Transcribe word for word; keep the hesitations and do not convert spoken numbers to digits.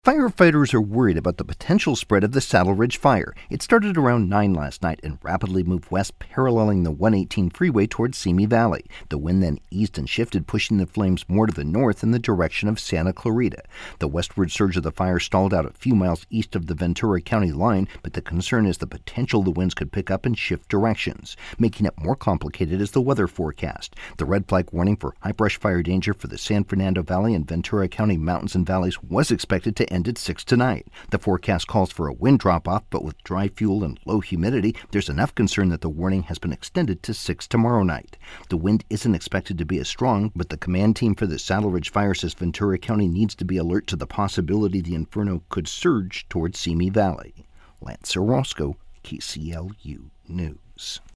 Firefighters are worried about the potential spread of the Saddle Ridge Fire. It started around nine last night and rapidly moved west, paralleling the one eighteen freeway towards Simi Valley. The wind then eased and shifted, pushing the flames more to the north in the direction of Santa Clarita. The westward surge of the fire stalled out a few miles east of the Ventura County line, but the concern is the potential the winds could pick up and shift directions. Making it more complicated is the weather forecast. The red flag warning for high brush fire danger for the San Fernando Valley and Ventura County mountains and valleys was expected to end at six tonight. The forecast calls for a wind drop-off, but with dry fuel and low humidity, there's enough concern that the warning has been extended to six tomorrow night. The wind isn't expected to be as strong, but the command team for the Saddle Ridge Fire says Ventura County needs to be alert to the possibility the inferno could surge towards Simi Valley. Lance Orozco, K C L U News.